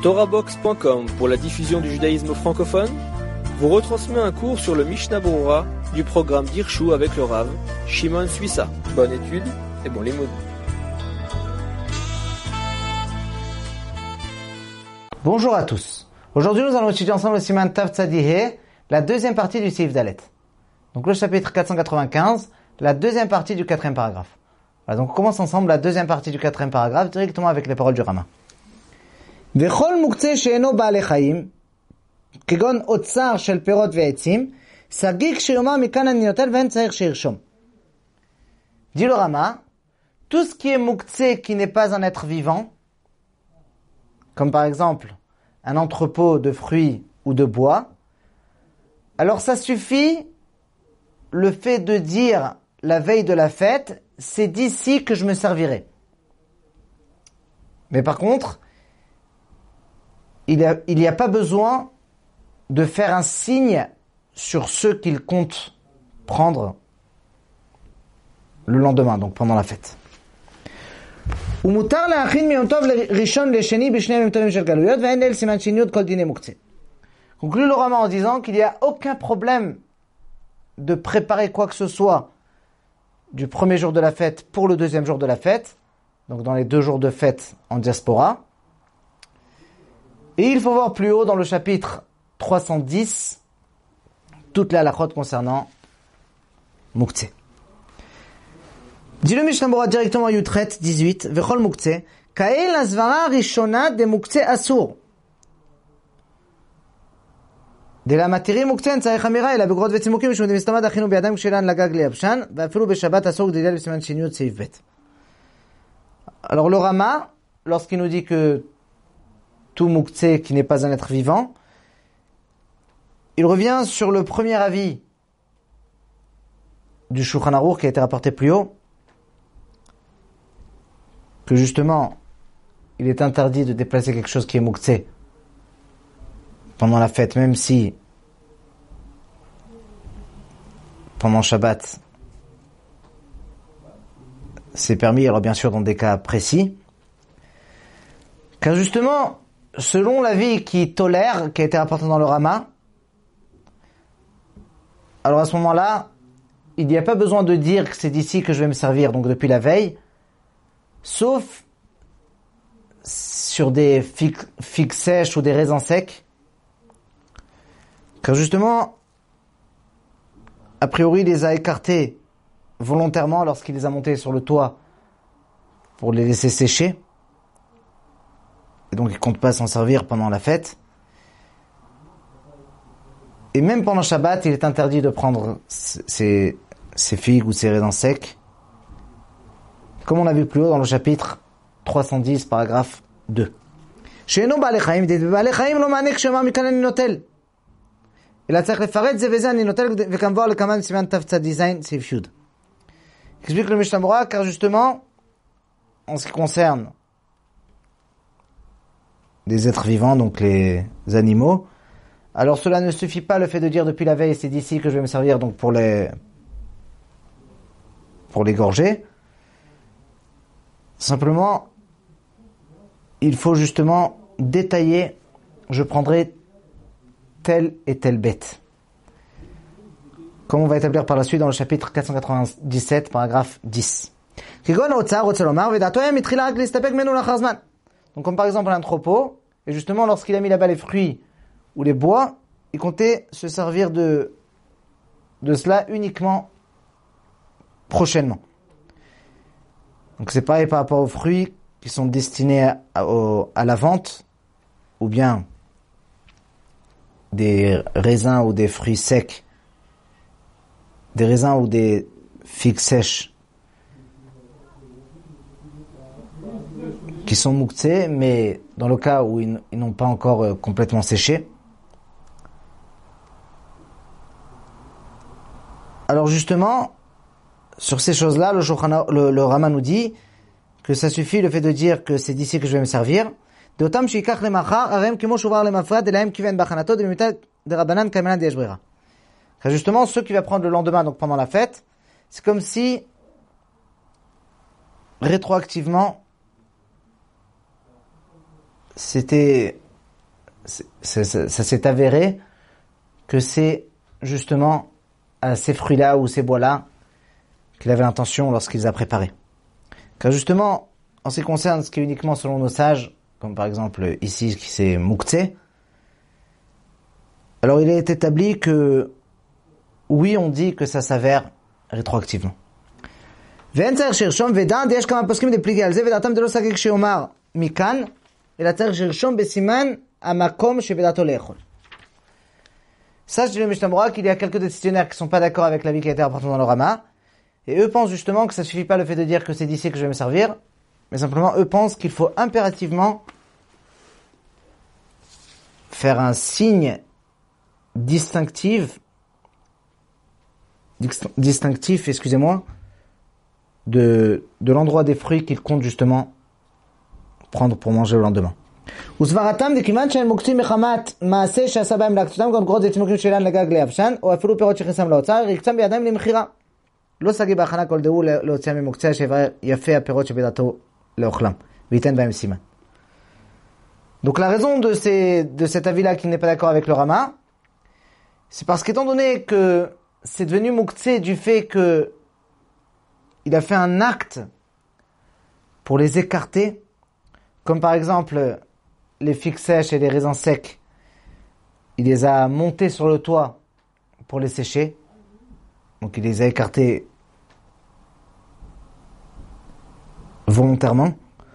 TorahBox.com pour la diffusion du judaïsme francophone vous retransmet un cours sur le Mishnah Berurah du programme d'Irshu avec le Rav Shimon Suissa. Bonne étude et bon limoud. Bonjour à tous. Aujourd'hui, nous allons étudier ensemble le Siman Tav Tzadi, la deuxième partie du Seif Dalet. Donc le chapitre 495, la deuxième partie du quatrième paragraphe. Voilà, donc on commence ensemble la deuxième partie du quatrième paragraphe directement avec les paroles du Rama. Vechol muktzeh she'eno ba'alei chayim, kegon otsar shel perot ve'etzim, sagik sheyomar mikan ani notel ve'en tzarich she'irshom. Dit le Rama, tout ce qui est muktzeh qui n'est pas un être vivant, comme par exemple un entrepôt de fruits ou de bois, alors ça suffit le fait de dire la veille de la fête, c'est d'ici que je me servirai. Mais par contre, il n'y a pas besoin de faire un signe sur ceux qu'il compte prendre le lendemain, donc pendant la fête. Donc lui le Rama en disant qu'il n'y a aucun problème de préparer quoi que ce soit du premier jour de la fête pour le deuxième jour de la fête, donc dans les 2 jours de fête en diaspora. Et il faut voir plus haut dans le chapitre 310 toutes les halakhot concernant Muktzeh. Dit le Mishnah Berurah directement à Yutret 18, Vechol Muktzeh, Kael Azvara Rishona de Muktzeh Asur. De la matière Muktzeh, Tzarech Amira, ela begrod vetzimokim, mishum de mistamad achinu biadam kshelan lagag le'abshan, ve'afilu beShabbat asur g'dilal b'siman sheniut seif bet. Alors le Rama, lorsqu'il nous dit que tout Muktzeh qui n'est pas un être vivant, il revient sur le premier avis du Shulchan Aruch qui a été rapporté plus haut, que justement, il est interdit de déplacer quelque chose qui est Muktzeh pendant la fête, même si pendant Shabbat c'est permis, alors bien sûr dans des cas précis, car justement, selon l'avis qui tolère, qui a été rapporté dans le Rama, alors à ce moment-là, il n'y a pas besoin de dire que c'est d'ici que je vais me servir, donc depuis la veille, sauf sur des figues sèches ou des raisins secs, car justement, a priori, il les a écartés volontairement lorsqu'il les a montés sur le toit pour les laisser sécher, et donc il ne compte pas s'en servir pendant la fête. Et même pendant Shabbat, il est interdit de prendre ces figues ou ces raisins secs, comme on l'a vu plus haut dans le chapitre 310, paragraphe 2. She'eno ba'alei chayim, ba'alei chayim lo ma'ane kshe'omar mikan ani notel. אלא צריך לפרט זה וזה, אני נוטל וכמובן לכמה סימן תו צד דיזיין סעיף יוד. Explique le Mishnah Berurah, car justement, en ce qui concerne les êtres vivants, donc les animaux, alors cela ne suffit pas le fait de dire depuis la veille, c'est d'ici que je vais me servir, donc pour les gorger. Simplement, il faut justement détailler, je prendrai telle et telle bête. Comme on va établir par la suite dans le chapitre 497, paragraphe 10. Donc comme par exemple un entrepôt, et justement lorsqu'il a mis là-bas les fruits ou les bois, il comptait se servir de cela uniquement prochainement. Donc c'est pareil par rapport aux fruits qui sont destinés à la vente, ou bien des raisins ou des fruits secs, des raisins ou des figues sèches qui sont muktzeh, mais dans le cas où ils n'ont pas encore complètement séché. Alors justement, sur ces choses-là, le Rama nous dit que ça suffit le fait de dire que c'est d'ici que je vais me servir. Car justement, ceux qui va prendre le lendemain, donc pendant la fête, c'est comme si rétroactivement c'était ça s'est avéré que c'est justement à ces fruits-là ou ces bois-là qu'il avait l'intention lorsqu'il les a préparés. Car justement, en ce qui concerne ce qui est uniquement selon nos sages, comme par exemple ici qui c'est Mouktsé, alors il est établi que oui, on dit que ça s'avère rétroactivement. ואין צריך שירשום ודעת, יש כמה פוסקים דפליגי על זה, ודעתם דלא סגי כשיאמר מכאן, אלא צריך שירשום בסימן המקום שבדעתו לאכול. Ça, je dis le Mishnah Berurah qu'il y a quelques décisionnaires qui sont pas d'accord avec l'avis qui a été rapporté dans le Rama, et eux pensent justement que ça suffit pas le fait de dire que c'est d'ici que je vais me servir, mais simplement eux pensent qu'il faut impérativement faire un signe distinctif, excusez-moi, de l'endroit des fruits qu'ils comptent justement prendre pour manger le lendemain. וסברתם דכיוון שהם מוקצים מחמת מעשה שעשה בהם להקצותם גם גרות ותינוקים שלהם לגג ליבשן או אפילו פירות שכניסם לאוצר יקצם בידיים למכירה לא סגי בהכנה כל דהו להוציאה ממוקציה שיבוא יפה הפירות שבדעתו לאוכלם וייתן בהם סימן. Donc la raison de cet avis-là qui n'est pas d'accord avec le Rama, c'est parce qu'étant donné que c'est devenu mouktsé du fait que il a fait un acte pour les écarter, comme par exemple les figues sèches et les raisins secs, il les a montés sur le toit pour les sécher, donc il les a écartés volontairement,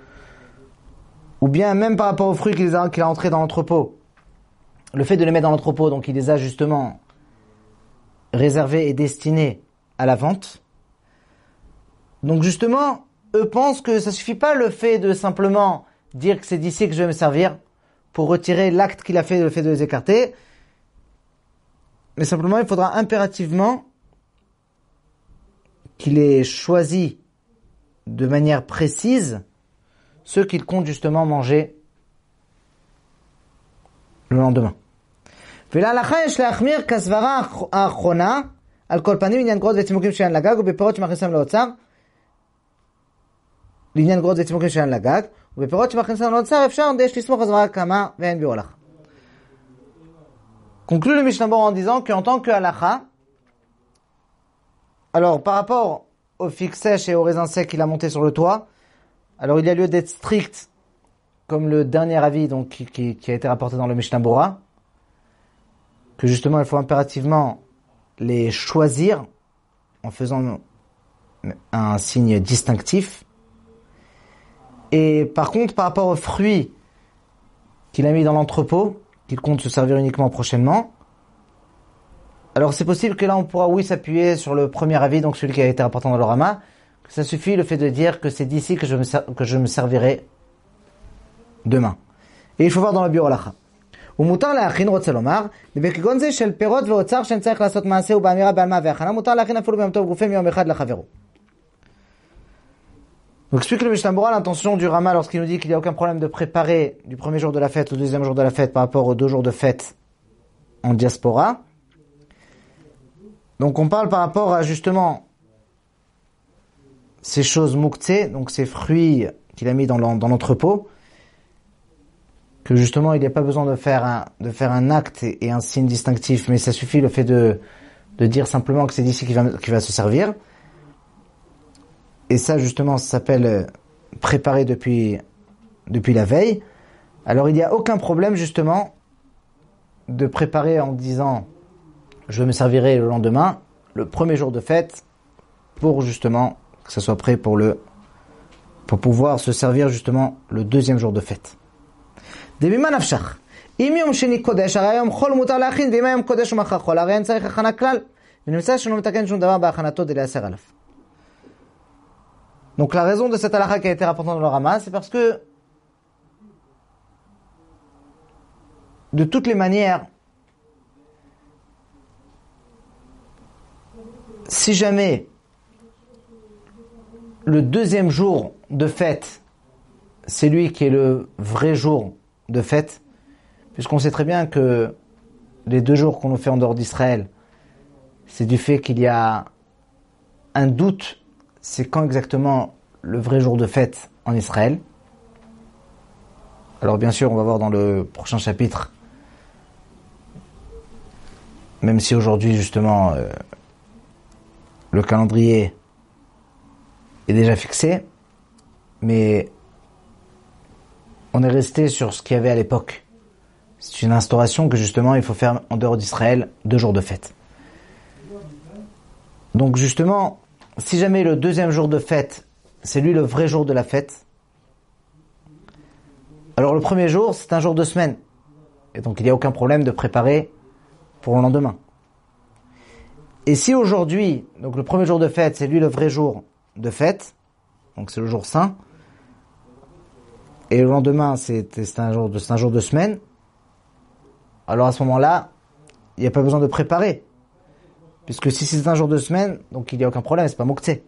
ou bien même par rapport aux fruits qu'il a entrés dans l'entrepôt, le fait de les mettre dans l'entrepôt, donc il les a justement réservés et destinés à la vente. Donc justement, eux pensent que ça suffit pas le fait de simplement dire que c'est d'ici que je vais me servir pour retirer l'acte qu'il a fait, le fait de les écarter, mais simplement il faudra impérativement qu'il ait choisi de manière précise ceux qu'il compte justement manger le lendemain. ולהלכה יש להחמיר כסברה האחרונה על כל פנים עניין גרות וצימוקים שאין לגג ובפירות שמכניסם לאוצר לעניין גרות וצימוקים שאין לגג ובפירות שמכניסם לאוצר אפשר יש לסמוך הסברה כמה ואין בהולכה. Conclut le Mishnah Berurah en disant qu'en tant que halakha, alors par rapport aux figues sèches et aux raisins secs qu'il a monté sur le toit, alors il y a lieu d'être strict comme le dernier avis donc qui a été rapporté dans le Mishnah Berurah, que justement il faut impérativement les choisir en faisant un signe distinctif. Et par contre, par rapport aux fruits qu'il a mis dans l'entrepôt, qu'il compte se servir uniquement prochainement, alors c'est possible que là on pourra s'appuyer sur le premier avis, donc celui qui a été rapporté dans le Rama, que ça suffit le fait de dire que c'est d'ici que je me servirai demain. Et il faut voir dans le Biur Halacha. ומותר להכין, רוצה לומר, וכגון זה של פירות ואוצר שאני צריך לעשות מעשה ובאמירה בעלמא והכנה, מותר להכין אפילו ביום טוב גופי מיום אחד לחברו. Donc explique le Mishnah Berurah l'intention du Rama lorsqu'il nous dit qu'il n'y a aucun problème de préparer du premier jour de la fête au deuxième jour de la fête par rapport aux 2 jours de fête en diaspora. Donc on parle par rapport à justement ces choses mouktsé, donc ces fruits qu'il a mis dans l'entrepôt, que justement il n'y a pas besoin de faire un acte et un signe distinctif, mais ça suffit le fait de dire simplement que c'est d'ici qu'il va se servir. Et ça justement ça s'appelle préparer depuis la veille. Alors il n'y a aucun problème justement de préparer en disant je me servirai le lendemain, le premier jour de fête, pour justement que ça soit prêt pour pouvoir se servir justement le deuxième jour de fête. דממה נפשך, אם יום שני קודש, הרי היום חול מותר להכין, ואם היום קודש ומחר חול, הרי אין צריך הכנה כלל, ונמצא שלא מתקן שום דבר בהכנתו דלייסר עליו. Donc la raison de cette halakha qui a été rapportée dans le Rama, c'est parce que de toutes les manières, si jamais le deuxième jour de fête, c'est lui qui est le vrai jour de fête, puisqu'on sait très bien que les 2 jours qu'on nous fait en dehors d'Israël, c'est du fait qu'il y a un doute, c'est quand exactement le vrai jour de fête en Israël. Alors bien sûr, on va voir dans le prochain chapitre même si aujourd'hui justement le calendrier est déjà fixé, mais on est resté sur ce qu'il y avait à l'époque. C'est une instauration que justement il faut faire en dehors d'Israël 2 jours de fête. Donc justement, si jamais le deuxième jour de fête, c'est lui le vrai jour de la fête, alors le premier jour, c'est un jour de semaine. Et donc il n'y a aucun problème de préparer pour le lendemain. Et si aujourd'hui, donc le premier jour de fête, c'est lui le vrai jour de fête, donc c'est le jour saint, et le lendemain, c'est un jour de semaine, alors à ce moment-là, il n'y a pas besoin de préparer. Puisque si c'est un jour de semaine, donc il n'y a aucun problème, c'est pas Moktsé.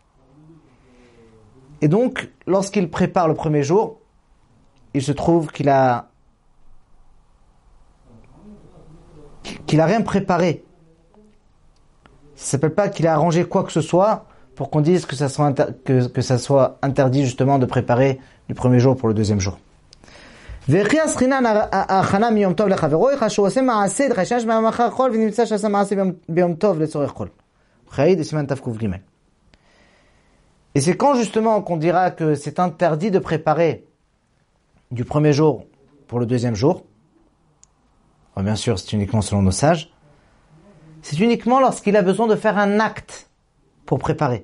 Et donc, lorsqu'il prépare le premier jour, il se trouve qu'il a rien préparé. Ça ne s'appelle pas qu'il a arrangé quoi que ce soit pour qu'on dise que ça soit interdit justement de préparer du premier jour pour le deuxième jour. Donc Et c'est quand justement qu'on dira que c'est interdit de préparer du premier jour pour le deuxième jour. Alors bien sûr, c'est uniquement selon nos sages. C'est uniquement lorsqu'il a besoin de faire un acte pour préparer.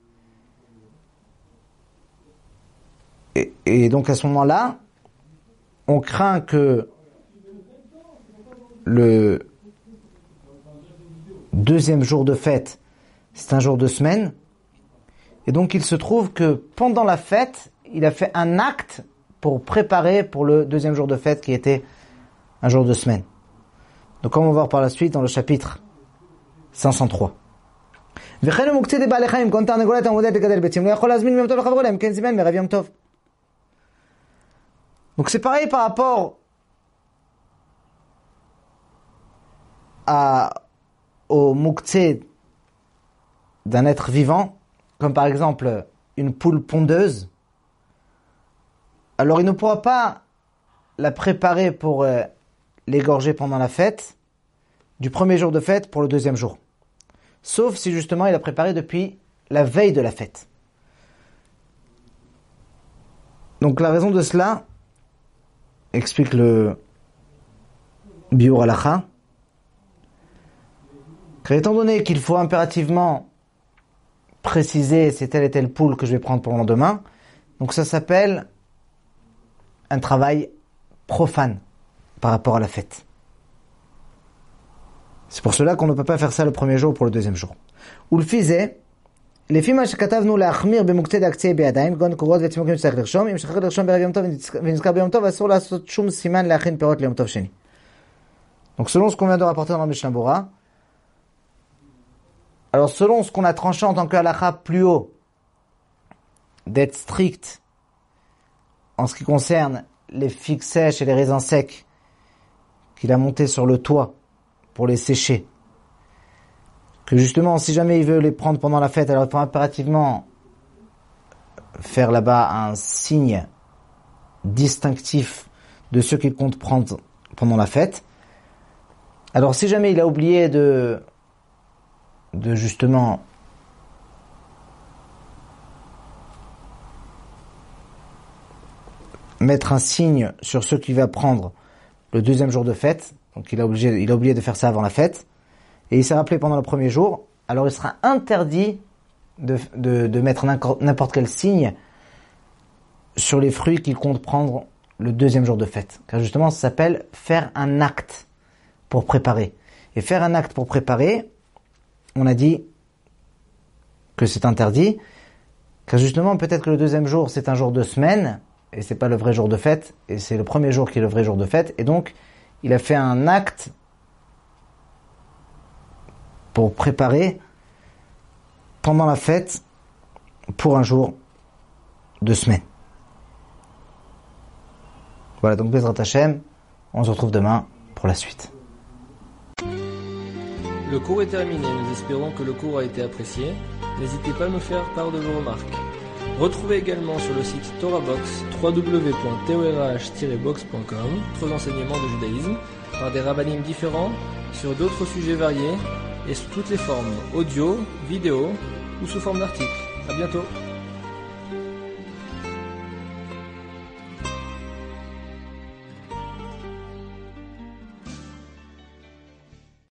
Et donc à ce moment-là, on craint que le deuxième jour de fête, c'est un jour de semaine. Et donc il se trouve que pendant la fête, il a fait un acte pour préparer pour le deuxième jour de fête qui était un jour de semaine. Donc comme on va voir par la suite dans le chapitre 503. Donc c'est pareil par rapport au muktzé d'un être vivant, comme par exemple une poule pondeuse. Alors il ne pourra pas la préparer pour l'égorger pendant la fête, du premier jour de fête pour le deuxième jour. Sauf si justement il a préparé depuis la veille de la fête. Donc la raison de cela, explique le Biur Halacha, qu'étant donné qu'il faut impérativement préciser c'est telle et telle poule que je vais prendre pour le lendemain, donc ça s'appelle un travail profane par rapport à la fête. C'est pour cela qu'on ne peut pas faire ça le premier jour pour le deuxième jour. Ou le faisait, les films que כתבנו להחמיר במוקצה דקצה בידיים, כגון קורות ותסמוקים שצריך לרשום, אם שכח לרשום בערב יום טוב ונזכר ביום טוב, אסור לעשות שום סימן להכין פירות ליום טוב שני. Donc selon ce qu'on vient de rapporter dans le Mishnah Bora, alors selon ce qu'on a tranché en tant que halakha plus haut, d'être strict en ce qui concerne les figues sèches et les raisins secs qu'il a montés sur le toit pour les sécher, que justement si jamais il veut les prendre pendant la fête, alors il faut impérativement faire là-bas un signe distinctif de ceux qu'il compte prendre pendant la fête. Alors si jamais il a oublié de justement mettre un signe sur ceux qu'il va prendre le deuxième jour de fête, donc il a oublié de faire ça avant la fête, et il s'est rappelé pendant le premier jour, alors il sera interdit de mettre n'importe quel signe sur les fruits qu'il compte prendre le deuxième jour de fête. Car justement, ça s'appelle faire un acte pour préparer. Et faire un acte pour préparer, on a dit que c'est interdit, car justement, peut-être que le deuxième jour, c'est un jour de semaine, et c'est pas le vrai jour de fête, et c'est le premier jour qui est le vrai jour de fête, et donc, il a fait un acte pour préparer pendant la fête pour un jour de semaine. Voilà, donc Bezrat Hashem, on se retrouve demain pour la suite. Le cours est terminé, nous espérons que le cours a été apprécié. N'hésitez pas à nous faire part de vos remarques. Retrouvez également sur le site TorahBox www.torah-box.com d'autres enseignements de judaïsme par des rabbinim différents sur d'autres sujets variés et sous toutes les formes audio, vidéo ou sous forme d'articles. À bientôt.